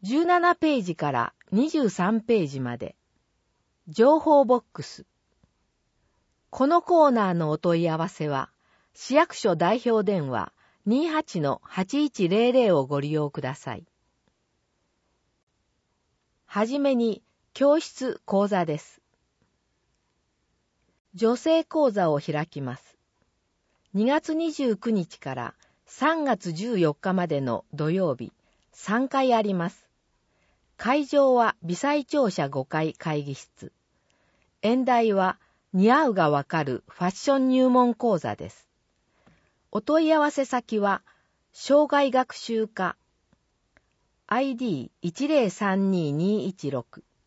17ページから23ページまで。情報ボックス。このコーナーのお問い合わせは、市役所代表電話 28-8100 をご利用ください。はじめに、教室講座です。女性講座を開きます。2月29日から3月14日までの土曜日、3回あります。会場は微細庁舎5階会議室。演題は似合うがわかるファッション入門講座です。お問い合わせ先は、生涯学習課 ID1032216。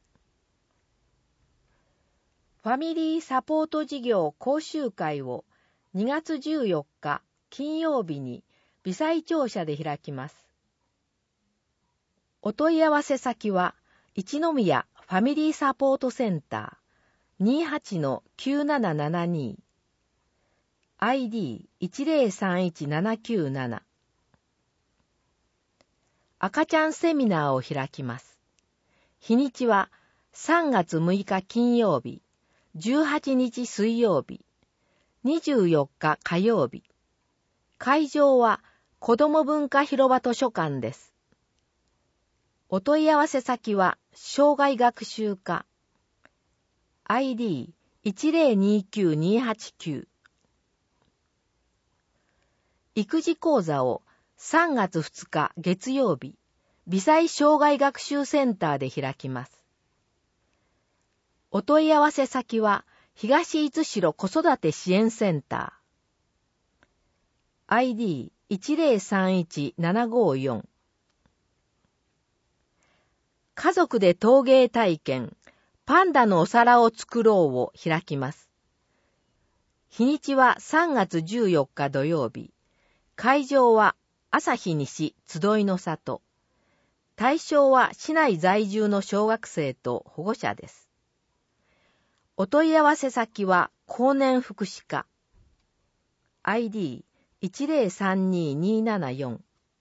ファミリーサポート事業講習会を2月14日金曜日に微細庁舎で開きます。お問い合わせ先は一宮ファミリーサポートセンター 28-9772 ID1031797。 赤ちゃんセミナーを開きます。日にちは3月6日金曜日、18日水曜日、24日火曜日。会場は子ども文化広場図書館です。お問い合わせ先は生涯学習課 ID1029289。育児講座を3月2日月曜日、微細障害学習センターで開きます。お問い合わせ先は東伊豆城子育て支援センター ID1031754。家族で陶芸体験、パンダのお皿を作ろうを開きます。日にちは3月14日土曜日。会場は朝日西集いの里。対象は市内在住の小学生と保護者です。お問い合わせ先は高年福祉課 ID1032274。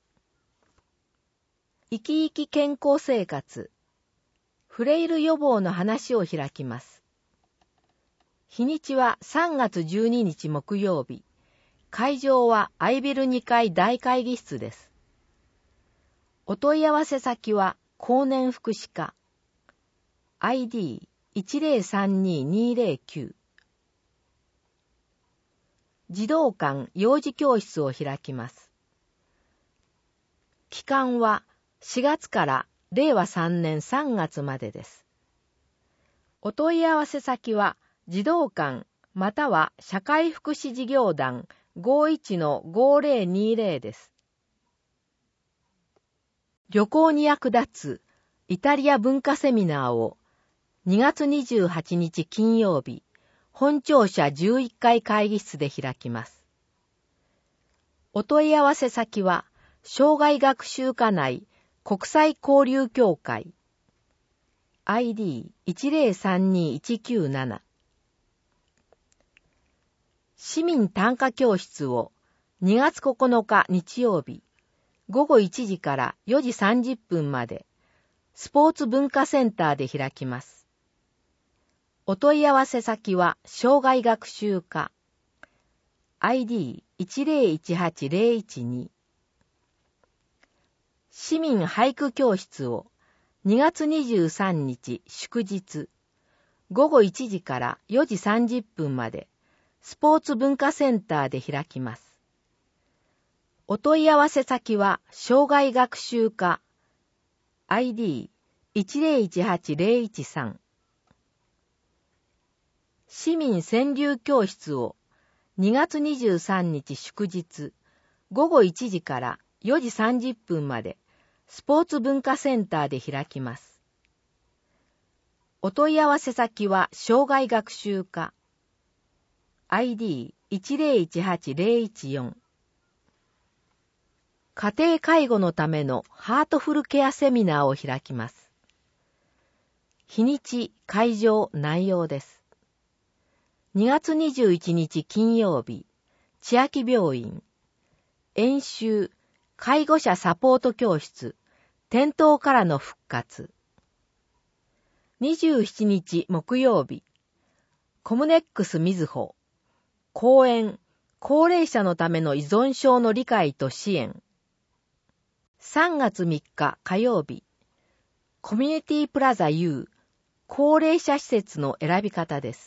生き生き健康生活、フレイル予防の話を開きます。日にちは3月12日木曜日。会場はアイビル2階大会議室です。お問い合わせ先は高年福祉課 ID1032209。児童館幼児教室を開きます。期間は4月から令和3年3月までです。お問い合わせ先は児童館または社会福祉事業団 51-5020 です。旅行に役立つイタリア文化セミナーを2月28日金曜日、本庁舎11階会議室で開きます。お問い合わせ先は生涯学習課内国際交流協会 ID1032197。市民短歌教室を2月9日日曜日午後1時から4時30分までスポーツ文化センターで開きます。お問い合わせ先は生涯学習課 ID1018012。市民俳句教室を2月23日祝日午後1時から4時30分までスポーツ文化センターで開きます。お問い合わせ先は生涯学習課 ID1018013。市民川柳教室を2月23日祝日午後1時から4時30分までスポーツ文化センターで開きます。お問い合わせ先は生涯学習課 ID1018014。家庭介護のためのハートフルケアセミナーを開きます。日にち、会場、内容です。2月21日金曜日、千秋病院、演習、介護者サポート教室、 転倒からの復活。27日木曜日、コムネックスみずほ、講演、高齢者のための依存症の理解と支援。3月3日火曜日、コミュニティプラザ U、高齢者施設の選び方です。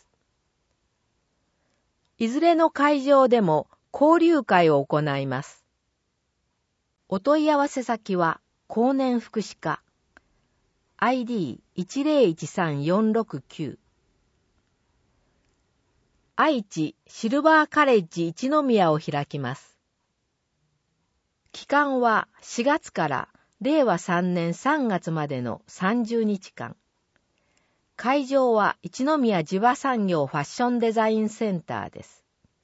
いずれの会場でも交流会を行います。お問い合わせ先は、高年福祉課 ID1013469 愛知シルバーカレッジ一宮を開きます。期間は4月から令和3年3月までの30日間。会場は一宮地場産業ファッションデザインセンターです。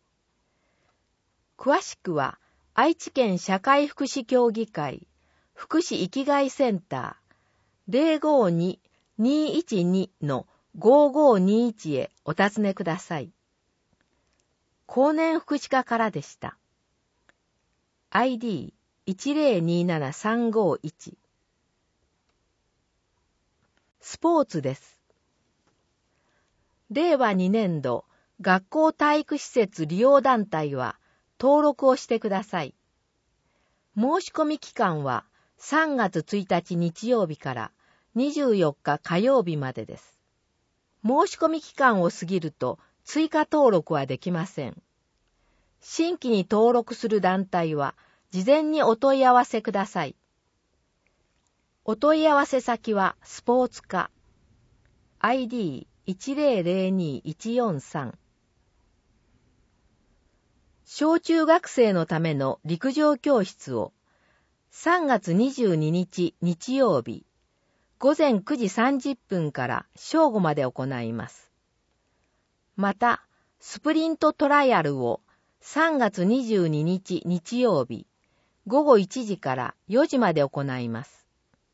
詳しくは愛知県社会福祉協議会福祉生きがいセンター 052-212-5521 へお尋ねください。高年福祉課からでした。ID1027351 スポーツです。令和2年度学校体育施設利用団体は登録をしてください。申し込み期間は3月1日日曜日から24日火曜日までです。申し込み期間を過ぎると追加登録はできません。新規に登録する団体は事前にお問い合わせください。お問い合わせ先はスポーツ課 ID1002143 小中学生のための陸上教室を3月22日日曜日午前9時30分から正午まで行います。また、スプリントトライアルを3月22日日曜日午後1時から4時まで行います。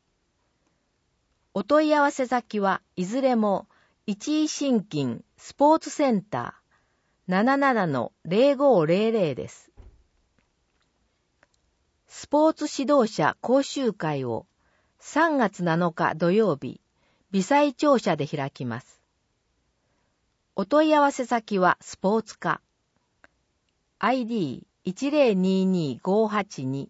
お問い合わせ先はいずれも一井新金スポーツセンター 77-0500 です。スポーツ指導者講習会を3月7日土曜日、微細庁舎で開きます。お問い合わせ先はスポーツ課 ID1022582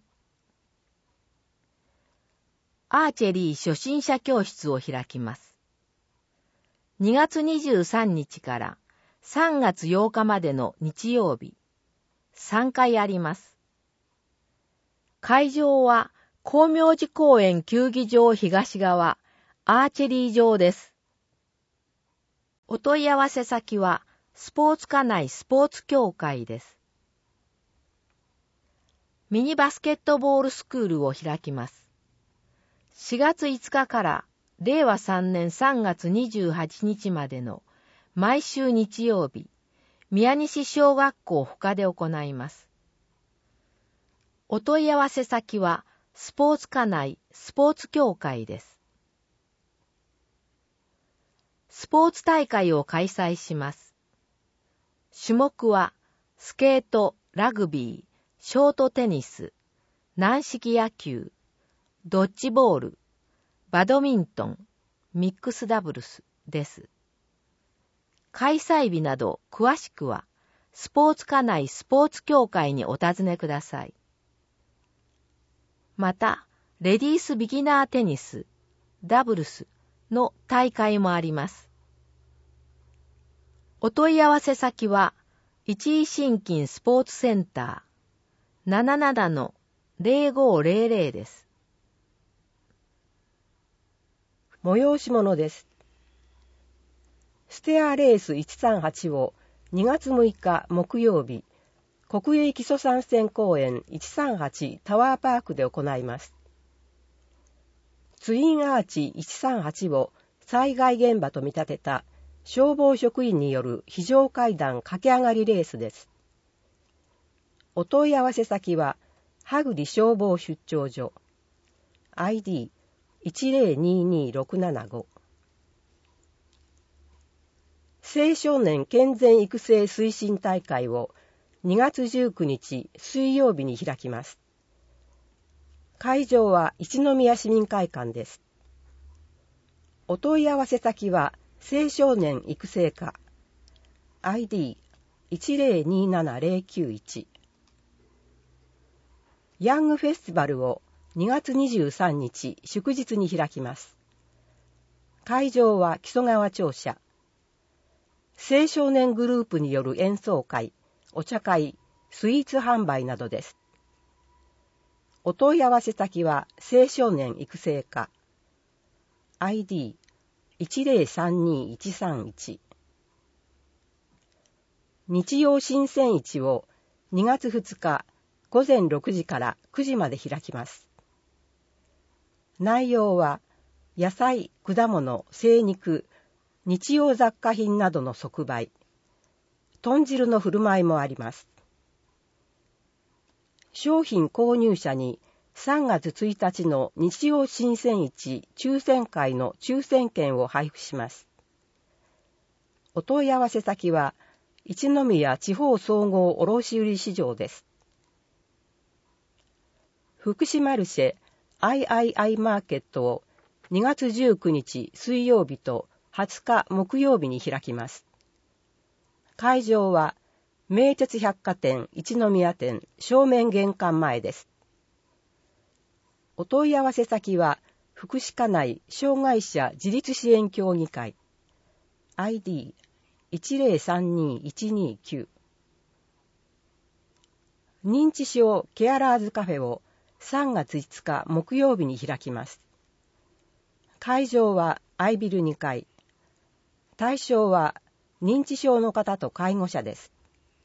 アーチェリー初心者教室を開きます。2月23日から3月8日までの日曜日、3回あります。会場は光明寺公園球技場東側アーチェリー場です。お問い合わせ先はスポーツ課内スポーツ協会です。ミニバスケットボールスクールを開きます。4月5日から令和3年3月28日までの毎週日曜日、宮西小学校他で行います。お問い合わせ先はスポーツ課内スポーツ協会です。スポーツ大会を開催します。種目はスケート、ラグビー、ショートテニス、軟式野球、ドッジボール、バドミントン、ミックスダブルスです。開催日など詳しくはスポーツ課内スポーツ協会にお尋ねください。また、レディースビギナーテニス、ダブルスの大会もあります。お問い合わせ先は、一井新金スポーツセンター 77-0500 です。 催し物です。ステアレース138を2月6日木曜日、国営基礎参戦公園138タワーパークで行います。ツインアーチ138を災害現場と見立てた消防職員による非常階段駆け上がりレースです。お問い合わせ先は、羽栗消防出張所 ID1022675 青少年健全育成推進大会を2月19日水曜日に開きます。 会場は一宮市民会館です。お問い合わせ先は青少年育成課 ID1027091。ヤングフェスティバルを2月23日祝日に開きます。会場は木曽川庁舎。青少年グループによる演奏会、お茶会、スイーツ販売などです。お問い合わせ先は青少年育成課 ID1032131。日曜新鮮市を2月2日午前6時から9時まで開きます。内容は野菜、果物、精肉、日用雑貨品などの即売、豚汁の振る舞いもあります。商品購入者に3月1日の日曜新鮮市抽選会の抽選券を配布します。お問い合わせ先は一宮地方総合卸売市場です。福祉マルシェ III マーケットを2月19日水曜日と20日木曜日に開きます。会場は名鉄百貨店一宮店正面玄関前です。お問い合わせ先は福祉課内障害者自立支援協議会 ID1032129。認知症ケアラーズカフェを3月5日木曜日に開きます。会場は I ビル2階。対象は認知症の方と介護者です。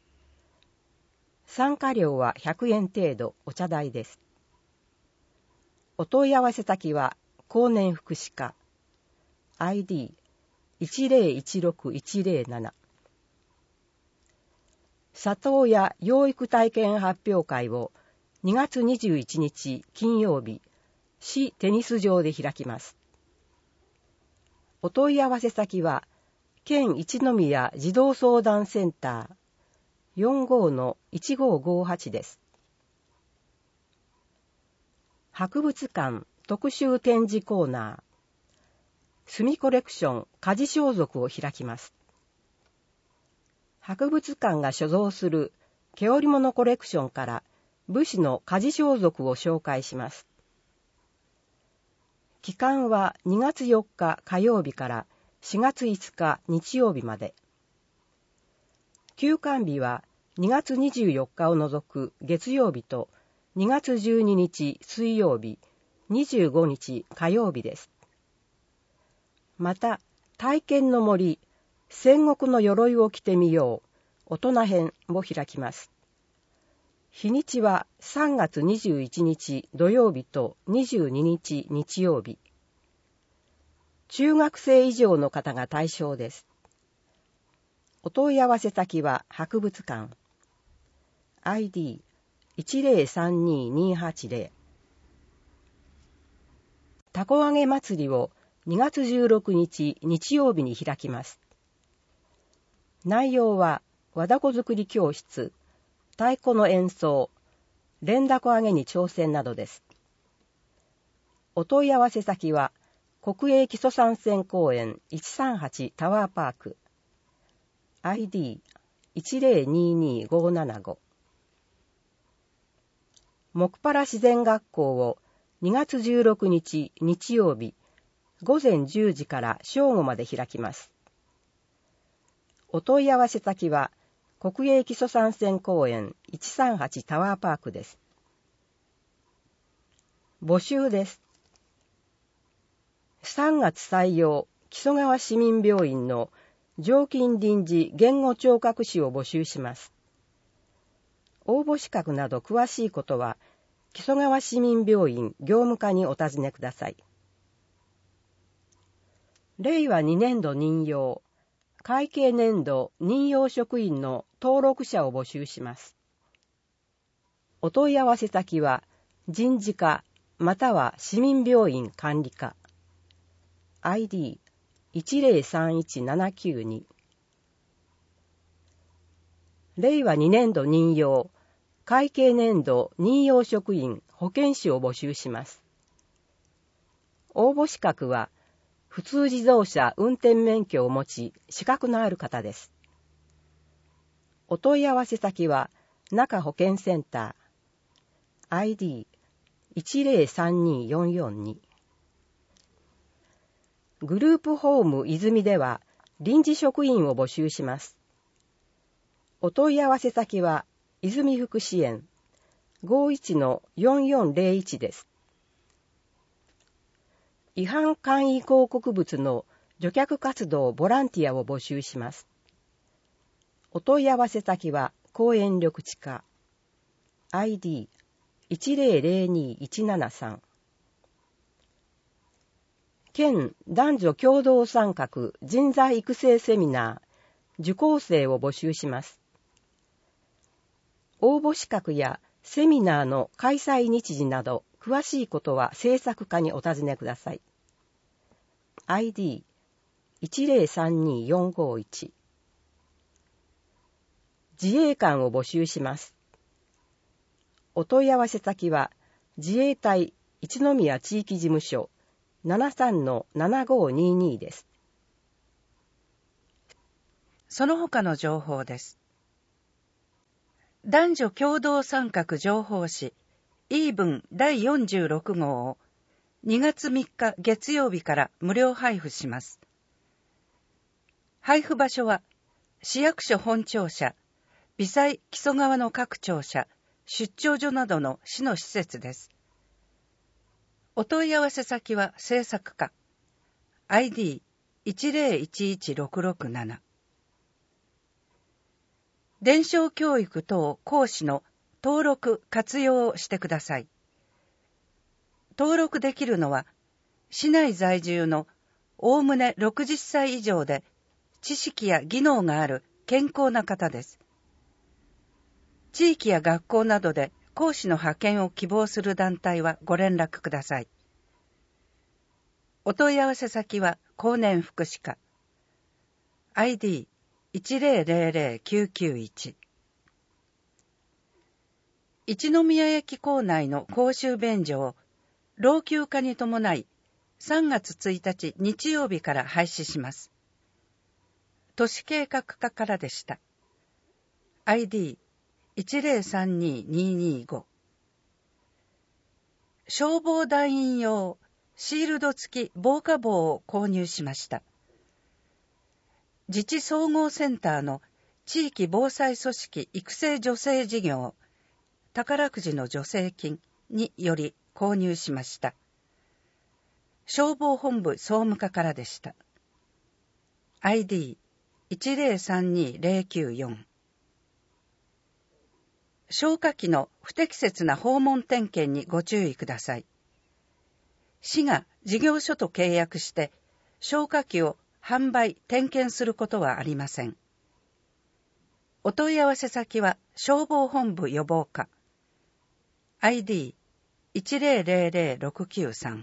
参加料は100円程度、お茶代です。お問い合わせ先は高年福祉課 ID1016107。里親養育体験発表会を2月21日金曜日、市テニス場で開きます。お問い合わせ先は県一宮児童相談センター 45-1558 です。博物館特集展示コーナー、墨コレクション家事装束を開きます。博物館が所蔵する毛織物コレクションから武士の家事装束を紹介します。期間は2月4日火曜日から4月5日日曜日まで。休館日は2月24日を除く月曜日と2月12日水曜日、25日火曜日です。また、体験の森、戦国の鎧を着てみよう、大人編を開きます。日にちは3月21日土曜日と22日日曜日。中学生以上の方が対象です。お問い合わせ先は博物館 ID1032280。たこ揚げ祭りを2月16日日曜日に開きます。内容は和だこ作り教室、太鼓の演奏、連だこ揚げに挑戦などです。お問い合わせ先は国営基礎山線公園138タワーパーク ID1022575。木原自然学校を2月16日日曜日午前10時から正午まで開きます。お問い合わせ先は国営基礎山線公園138タワーパークです。募集です。3月採用木曽川市民病院の常勤臨時言語聴覚士を募集します。応募資格など詳しいことは木曽川市民病院業務課にお尋ねください。令和2年度任用会計年度任用職員の登録者を募集します。お問い合わせ先は人事課または市民病院管理課 ID1031792。令和2年度任用会計年度任用職員保健師を募集します。応募資格は、普通自動車運転免許を持ち、資格のある方です。お問い合わせ先は、中保健センター、ID10324442。グループホーム泉では、臨時職員を募集します。お問い合わせ先は、泉福祉園、51-4401です。違反簡易広告物の除却活動ボランティアを募集します。お問い合わせ先は、公園緑地課、ID1002-173。県男女共同参画人材育成セミナー、受講生を募集します。応募資格やセミナーの開催日時など、詳しいことは制作課にお尋ねください。ID1032-451。自衛官を募集します。お問い合わせ先は、自衛隊一宮地域事務所 73-7522 です。 その他の情報です。男女共同参画情報誌イーブン第46号を2月3日月曜日から無料配布します。配布場所は市役所本庁舎、微細木曽川の各庁舎、出張所などの市の施設です。お問い合わせ先は制作課 ID1011-667。伝承教育等講師の登録活用をしてください。登録できるのは市内在住のおおむね60歳以上で知識や技能がある健康な方です。地域や学校などで講師の派遣を希望する団体はご連絡ください。お問い合わせ先は高年福祉課 ID1000-991。一宮駅構内の公衆便所を老朽化に伴い3月1日日曜日から廃止します。都市計画課からでした。ID1032-225。消防団員用シールド付き防火帽を購入しました。自治総合センターの地域防災組織育成助成事業宝くじの助成金により購入しました。消防本部総務課からでした。ID1032-094。消火器の不適切な訪問点検にご注意ください。市が事業所と契約して消火器を販売・点検することはありません。お問い合わせ先は消防本部予防課 ID1000-693。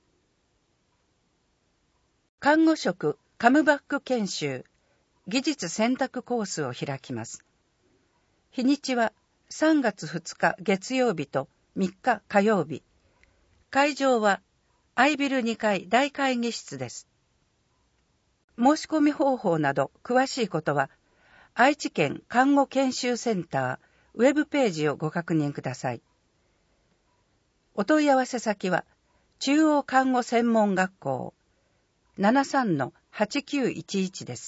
看護職カムバック研修技術選択コースを開きます。日にちは3月2日月曜日と3日火曜日。会場はIビル2階大会議室です。申し込み方法など詳しいことは愛知県看護研修センターウェブページをご確認ください。お問い合わせ先は中央看護専門学校 73-8911 です。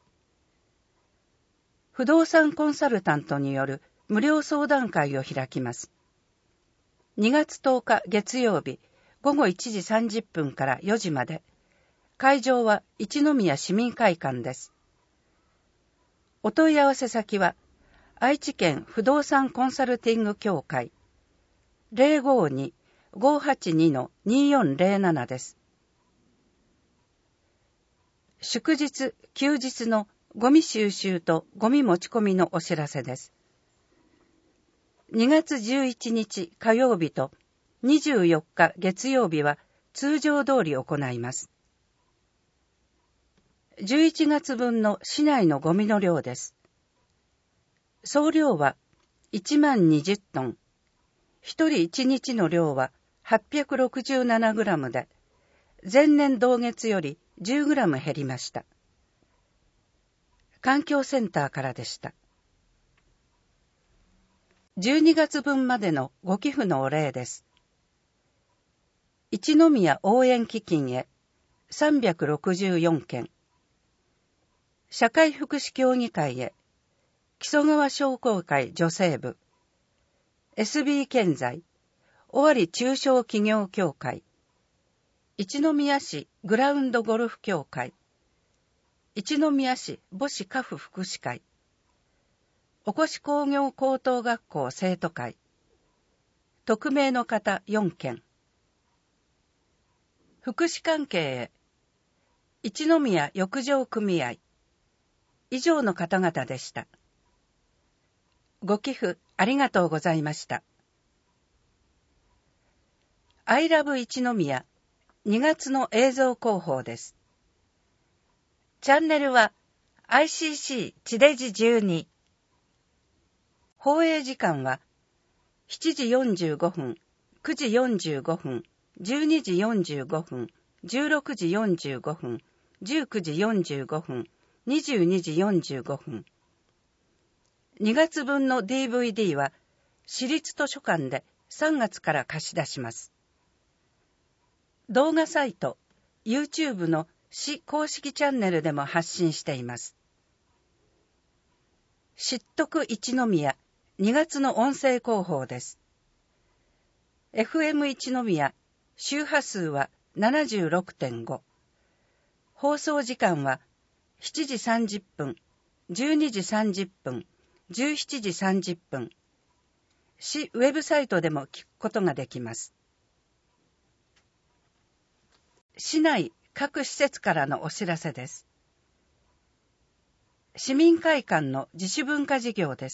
不動産コンサルタントによる無料相談会を開きます。2月10日月曜日午後1時30分から4時まで。会場は一宮市民会館です。お問い合わせ先は愛知県不動産コンサルティング協会 052-582-2407 です。祝日・休日のゴミ収集とゴミ持ち込みのお知らせです。2月11日火曜日と24日月曜日は通常通り行います。11月分の市内のゴミの量です。総量は1万20トン。 一人一日の量は867グラムで、前年同月より10グラム減りました。環境センターからでした。12月分までのご寄付のお礼です。一宮応援基金へ364件、社会福祉協議会へ木曽川商工会女性部、SB 建材、尾張中小企業協会、一宮市グラウンドゴルフ協会、一宮市母子家父福祉会、おこし工業高等学校生徒会、匿名の方4件、福祉関係へ一宮浴場組合、以上の方々でした。ご寄付ありがとうございました。I love 一宮2月の映像広報です。チャンネルは ICC 地デジ12。放映時間は7時45分、9時45分、12時45分、16時45分、19時45分、22時45分。2月分の DVD は市立図書館で3月から貸し出します。動画サイト、YouTube の市公式チャンネルでも発信しています。知得一宮2月の音声広報です。FM 一宮、周波数は 76.5。放送時間は7時30分、12時30分、17時30分。市ウェブサイトでも聞くことができます。市内各施設からのお知らせです。市民会館の自主文化事業です。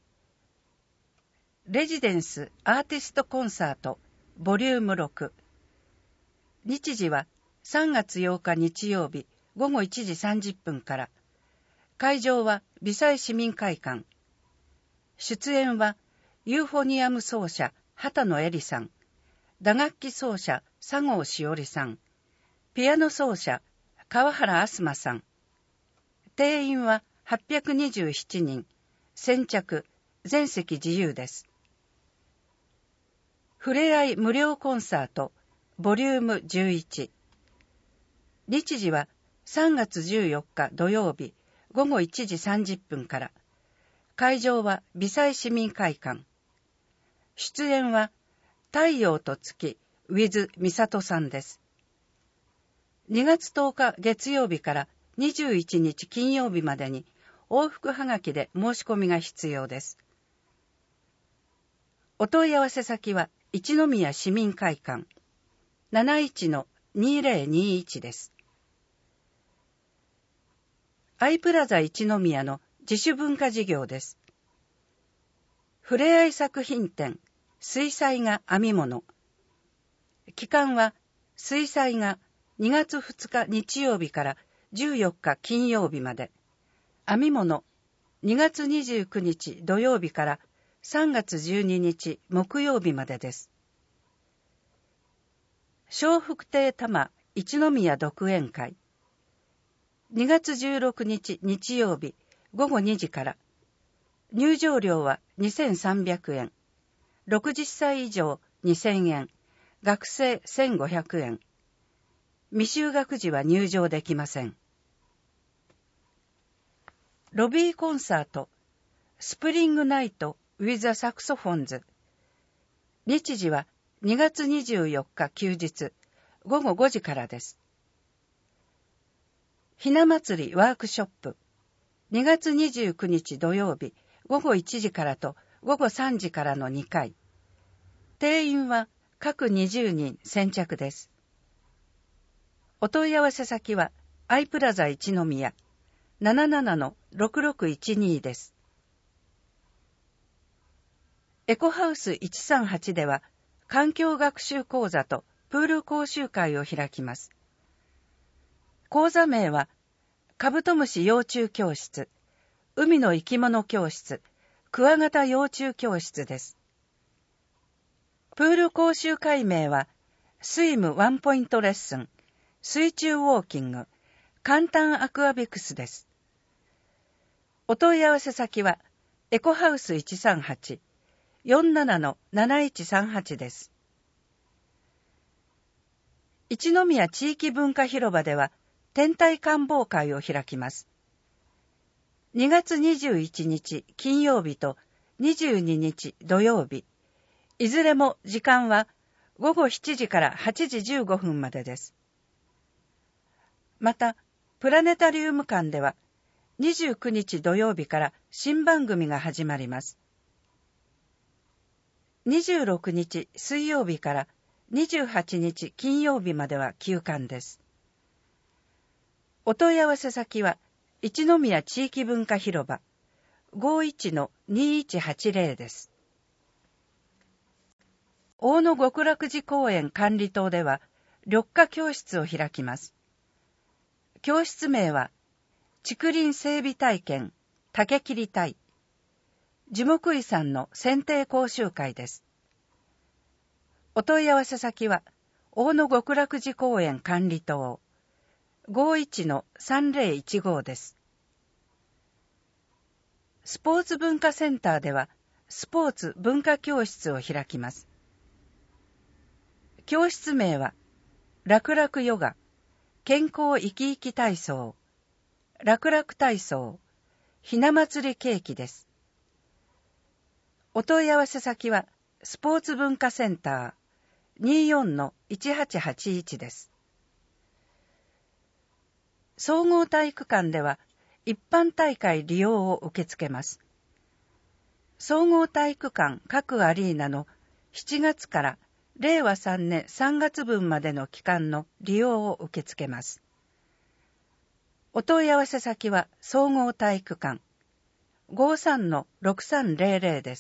レジデンスアーティストコンサートボリューム6。日時は3月8日日曜日午後1時30分から。会場は微細市民会館。出演はユーフォニアム奏者畑野恵里さん、打楽器奏者佐合しおりさん、ピアノ奏者川原あすまさん。定員は827人、先着、全席自由です。ふれあい無料コンサートボリューム11。日時は3月14日土曜日午後1時30分から。会場は微細市民会館。出演は太陽と月 with 美里さんです。2月10日月曜日から21日金曜日までに往復はがきで申し込みが必要です。お問い合わせ先は一宮市民会館 71-2021 です。アイプラザ一宮の自主文化事業です。ふれあい作品展水彩画編み物。期間は水彩画2月2日日曜日から14日金曜日まで。編み物2月29日土曜日から3月12日木曜日までです。笑福亭多摩一宮独演会。2月16日日曜日午後2時から。入場料は2300円。60歳以上2000円。学生1500円。未就学児は入場できません。ロビーコンサートスプリングナイトウィザサクソフォンズ。日時は2月24日休日午後5時からです。ひな祭りワークショップ2月29日土曜日午後1時からと午後3時からの2回。定員は各20人先着です。お問い合わせ先はアイプラザ一宮 77-6612 です。エコハウス138では環境学習講座とプール講習会を開きます。講座名はカブトムシ幼虫教室、海の生き物教室、クワガタ幼虫教室です。 プール講習会名は、スイムワンポイントレッスン、水中ウォーキング、簡単アクアビクスです。お問い合わせ先は、エコハウス 138-47-7138 です。一宮地域文化広場では、天体観望会を開きます。2月21日金曜日と22日土曜日、いずれも時間は午後7時から8時15分までです。また、プラネタリウム館では、29日土曜日から新番組が始まります。26日水曜日から28日金曜日までは休館です。お問い合わせ先は、一宮地域文化広場 51-2180 です。大野極楽寺公園管理棟では、緑化教室を開きます。教室名は、竹林整備体験、竹切り隊、樹木医さんの選定講習会です。お問い合わせ先は、大野極楽寺公園管理棟 51-3015 です。スポーツ文化センターでは、スポーツ文化教室を開きます。教室名は、楽々ヨガ、健康生き生き体操、楽々体操、ひな祭りケーキです。お問い合わせ先は、スポーツ文化センター 24-1881 です。総合体育館では、一般大会利用を受け付けます。総合体育館各アリーナの7月から令和3年3月分までの期間の利用を受け付けます。お問い合わせ先は総合体育館 53-6300 です。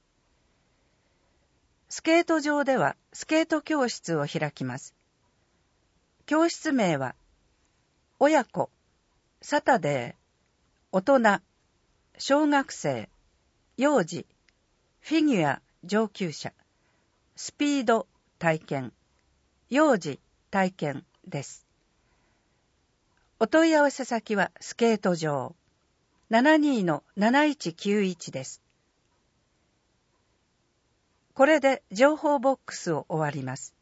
スケート場ではスケート教室を開きます。教室名は、親子、サタデー、大人、小学生、幼児、フィギュア上級者、スピード体験、幼児体験です。お問い合わせ先はスケート場 72-7191 です。これで情報ボックスを終わります。